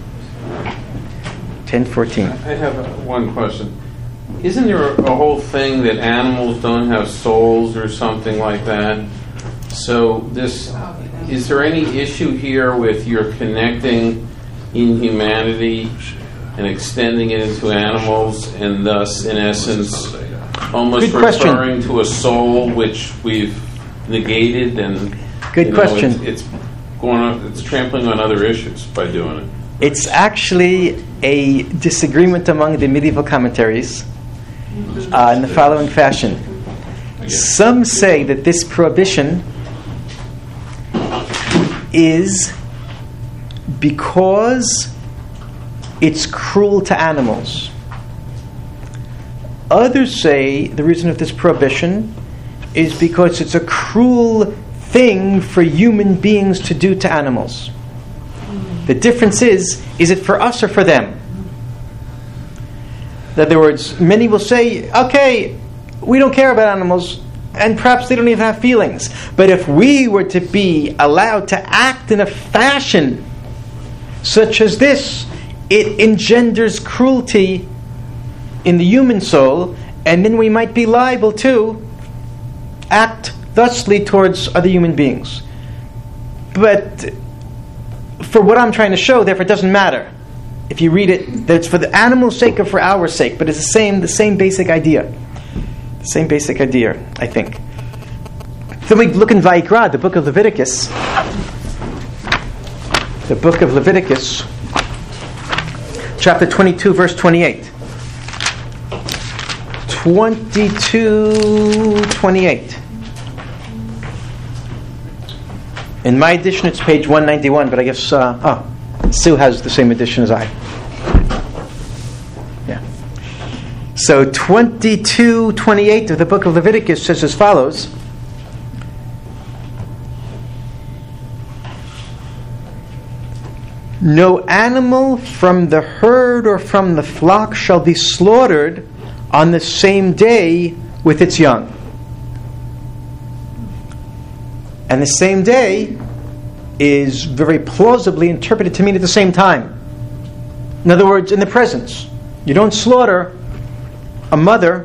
10:14. I have one question. Isn't there a whole thing that animals don't have souls or something like that? So is there any issue here with your connecting inhumanity and extending it into animals, and thus, in essence, almost referring to a soul which we've negated? And Good question. It's trampling on other issues by doing it. It's actually a disagreement among the medieval commentaries in the following fashion. Some say that this prohibition is because it's cruel to animals. Others say the reason of this prohibition is because it's a cruel thing for human beings to do to animals. The difference is it for us or for them? In other words, many will say, okay, we don't care about animals, and perhaps they don't even have feelings. But if we were to be allowed to act in a fashion such as this, it engenders cruelty in the human soul, and then we might be liable to act thusly towards other human beings. But for what I'm trying to show, therefore, it doesn't matter. If you read it, that it's for the animal's sake or for our sake, but it's the same basic idea. The same basic idea, I think. So we look in Vayikra, the book of Leviticus. The book of Leviticus, chapter 22, verse 28. 22:28. In my edition, it's page 191, but I guess Sue has the same edition as I. Yeah. So 22:28 of the book of Leviticus says as follows. No animal from the herd or from the flock shall be slaughtered on the same day with its young. And the same day is very plausibly interpreted to mean at the same time. In other words, in the presence. You don't slaughter a mother,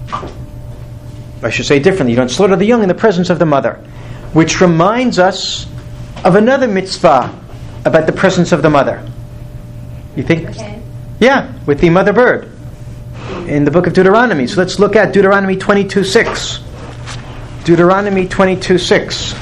I should say differently, you don't slaughter the young in the presence of the mother. Which reminds us of another mitzvah about the presence of the mother. You think? Okay. Yeah, with the mother bird in the book of Deuteronomy. So let's look at Deuteronomy 22:6. Deuteronomy 22:6.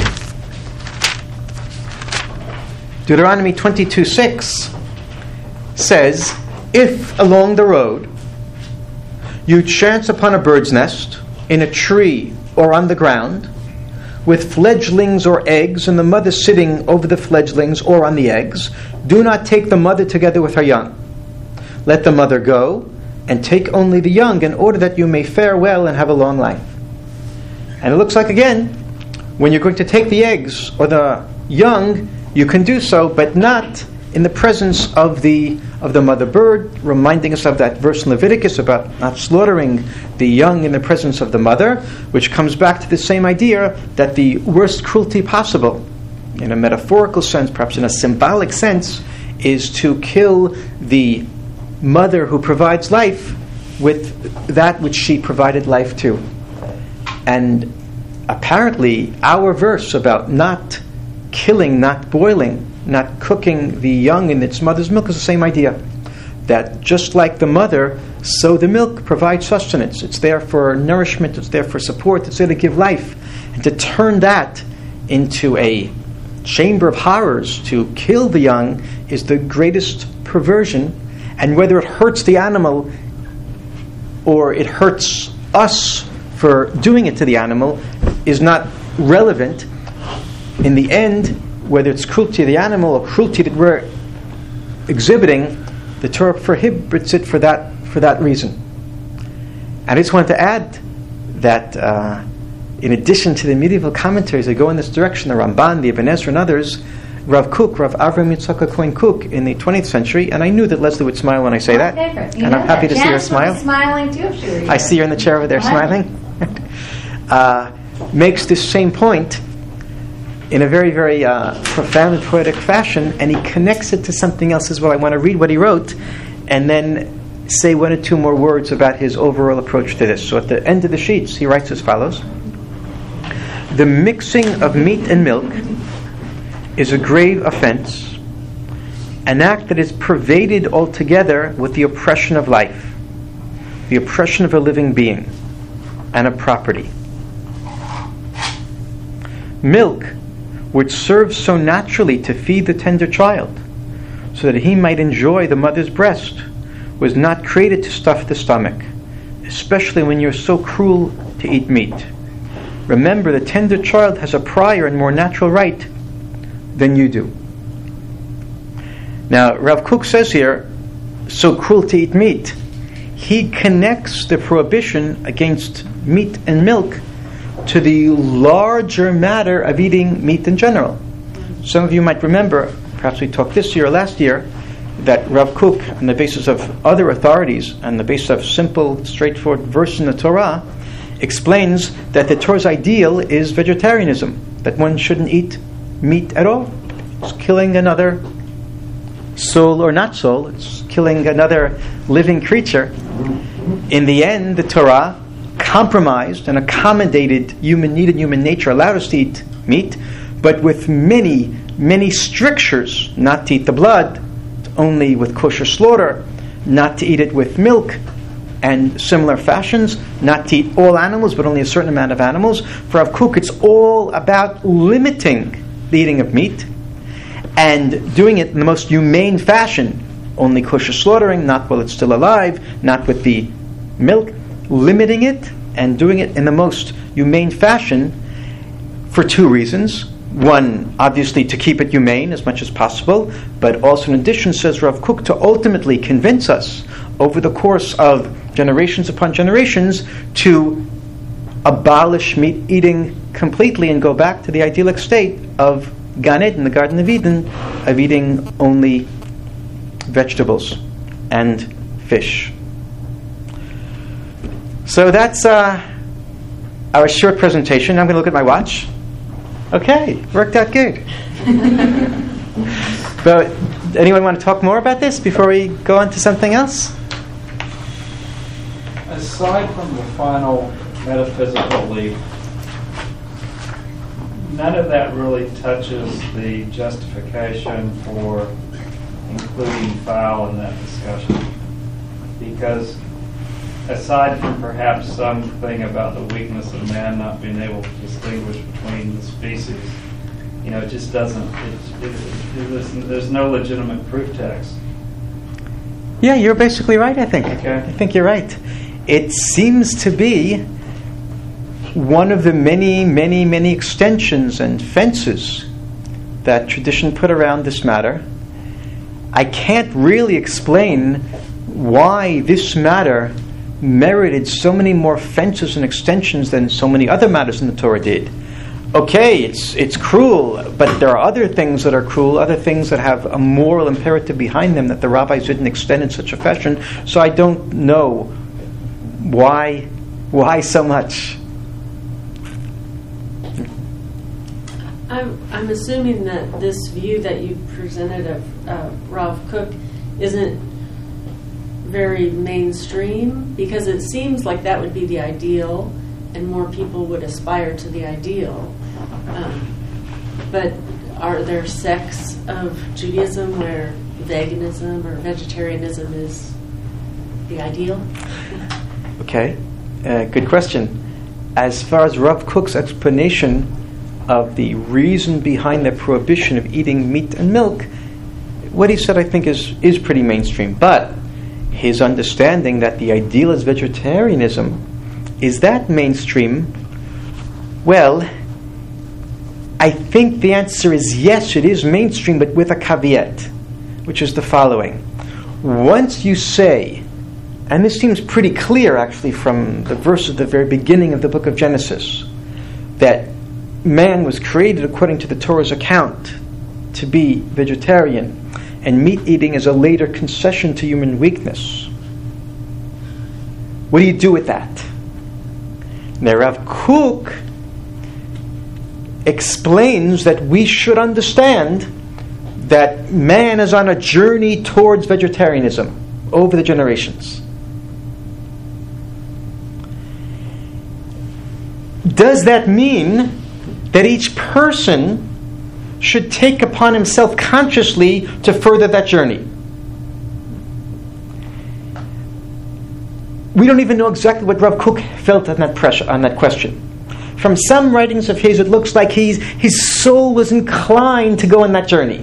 Deuteronomy 22:6 says, if along the road you chance upon a bird's nest, in a tree or on the ground, with fledglings or eggs, and the mother sitting over the fledglings or on the eggs, do not take the mother together with her young. Let the mother go, and take only the young, in order that you may fare well and have a long life. And it looks like, again, when you're going to take the eggs or the young, you can do so, but not in the presence of the mother bird, reminding us of that verse in Leviticus about not slaughtering the young in the presence of the mother, which comes back to the same idea that the worst cruelty possible, in a metaphorical sense, perhaps in a symbolic sense, is to kill the mother who provides life with that which she provided life to. And apparently our verse about not killing, not boiling, not cooking the young in its mother's milk is the same idea. That just like the mother, so the milk provides sustenance. It's there for nourishment, it's there for support, it's there to give life. And to turn that into a chamber of horrors, to kill the young, is the greatest perversion. And whether it hurts the animal or it hurts us for doing it to the animal is not relevant. In the end, whether it's cruelty to the animal or cruelty that we're exhibiting, the Torah prohibits it for that reason. And I just wanted to add that in addition to the medieval commentaries that go in this direction, the Ramban, the Ibn Ezra, and others, Rav Avram Yitzchak Cohen Cook in the 20th century, and I knew that Leslie would smile when I say that, and I'm happy to see her smile. Smiling too, if she were here. I see her in the chair over there smiling. makes this same point in a very, very profound and poetic fashion, and he connects it to something else as well. I want to read what he wrote and then say one or two more words about his overall approach to this. So at the end of the sheets, he writes as follows: "The mixing of meat and milk is a grave offense, an act that is pervaded altogether with the oppression of life, the oppression of a living being, and of property. Milk, which serves so naturally to feed the tender child, so that he might enjoy the mother's breast, was not created to stuff the stomach, especially when you're so cruel to eat meat. Remember, the tender child has a prior and more natural right than you do." Now, Rav Kook says here, so cruel to eat meat. He connects the prohibition against meat and milk to the larger matter of eating meat in general. Some of you might remember, perhaps we talked this year or last year, that Rav Kook, on the basis of other authorities and the basis of simple, straightforward verse in the Torah, explains that the Torah's ideal is vegetarianism, that one shouldn't eat meat at all. It's killing another soul or not soul. It's killing another living creature. In the end, the Torah compromised and accommodated human need and human nature, allowed us to eat meat, but with many, many strictures: not to eat the blood, only with kosher slaughter, not to eat it with milk, and similar fashions, not to eat all animals, but only a certain amount of animals. For Rav Kook, it's all about limiting the eating of meat and doing it in the most humane fashion. Only kosher slaughtering, not while it's still alive, not with the milk, limiting it and doing it in the most humane fashion for two reasons. One, obviously, to keep it humane as much as possible, but also in addition, says Rav Kook, to ultimately convince us over the course of generations upon generations to abolish meat eating completely and go back to the idyllic state of Gan Eden, the Garden of Eden, of eating only vegetables and fish. So that's our short presentation. I'm going to look at my watch. Okay, worked out good. But anyone want to talk more about this before we go on to something else? Aside from the final metaphysical leap, none of that really touches the justification for including fowl in that discussion. Because aside from perhaps something about the weakness of man not being able to distinguish between the species, it just doesn't, there's no legitimate proof text. Yeah, you're basically right, I think. Okay. I think you're right. It seems to be one of the many, many, many extensions and fences that tradition put around this matter. I can't really explain why this matter merited so many more fences and extensions than so many other matters in the Torah did. Okay, it's cruel, but there are other things that are cruel, other things that have a moral imperative behind them that the rabbis didn't extend in such a fashion. So I don't know why so much. I'm assuming that this view that you presented of Rav Kook isn't very mainstream, because it seems like that would be the ideal and more people would aspire to the ideal. But are there sects of Judaism where veganism or vegetarianism is the ideal? Okay, good question. As far as Rav Kook's explanation of the reason behind the prohibition of eating meat and milk, what he said I think is pretty mainstream. But his understanding that the ideal is vegetarianism, is that mainstream? Well, I think the answer is yes, it is mainstream, but with a caveat, which is the following. Once you say, and this seems pretty clear actually from the verse at the very beginning of the book of Genesis, that man was created according to the Torah's account to be vegetarian, and meat eating is a later concession to human weakness. What do you do with that? Now, Rav Kook explains that we should understand that man is on a journey towards vegetarianism over the generations. Does that mean that each person should take upon himself consciously to further that journey? We don't even know exactly what Rav Kook felt on that question. From some writings of his, it looks like his soul was inclined to go on that journey.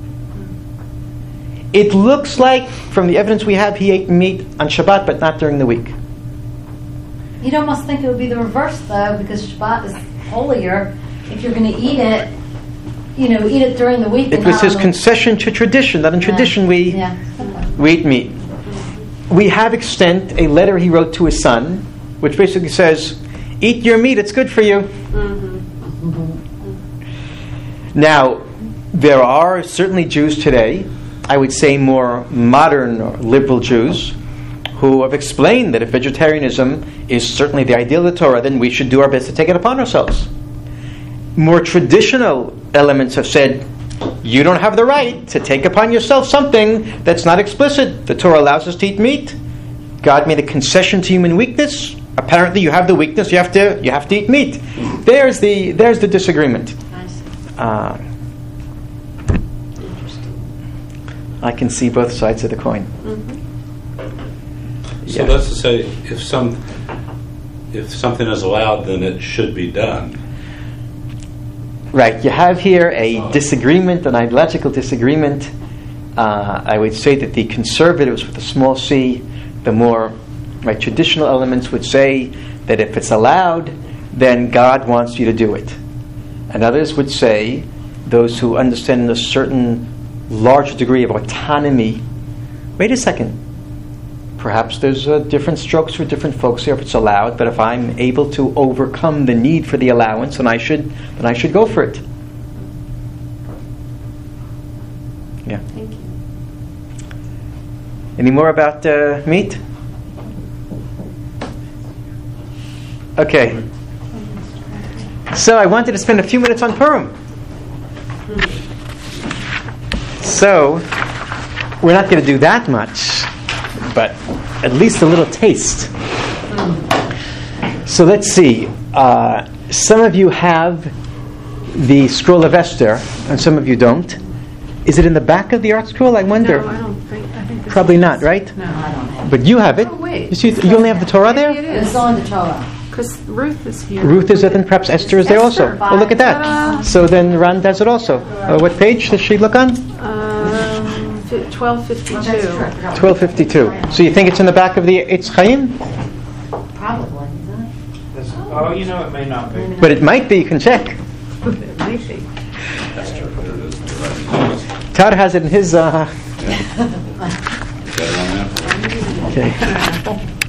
It looks like, from the evidence we have, he ate meat on Shabbat, but not during the week. You'd almost think it would be the reverse, though, because Shabbat is holier. If you're going to eat it, eat it during the week. It was his concession to tradition. That in tradition we eat meat. We have extant a letter he wrote to his son, which basically says, eat your meat, it's good for you. Now, there are certainly Jews today, I would say more modern or liberal Jews, who have explained that if vegetarianism is certainly the ideal of the Torah, then we should do our best to take it upon ourselves. More traditional elements have said, you don't have the right to take upon yourself something that's not explicit. The Torah allows us to eat meat. God made a concession to human weakness. Apparently you have the weakness, you have to eat meat. There's the disagreement. I see. Interesting. I can see both sides of the coin. So that's to say, if something is allowed, then it should be done. Right, you have here a disagreement, an ideological disagreement. I would say that the conservatives with a small c, the more traditional elements would say that if it's allowed, then God wants you to do it. And others would say, those who understand a certain larger degree of autonomy, wait a second, perhaps there's different strokes for different folks here if it's allowed, but if I'm able to overcome the need for the allowance, then I should go for it. Yeah. Thank you. Any more about meat? Okay. So I wanted to spend a few minutes on Purim. So we're not going to do that much, but at least a little taste. So let's see. Some of you have the scroll of Esther, and some of you don't. Is it in the back of the art scroll? I wonder. No, I don't think. I think Probably not, right? No, I don't have But you have it. Oh, wait. You only have the Torah there? Maybe it It's is. on the Torah. Because Ruth is here. Ruth is there, then perhaps Esther is there also. Esther, Oh, look at that. Ta-da. So then Ron does it also. What page does she look on? 1252. 1252. So you think it's in the back of the Eitz Chaim? Probably, isn't it? Oh, it may not be. But it might be. You can check. It might be. Todd has it in his... Got it on that. Okay.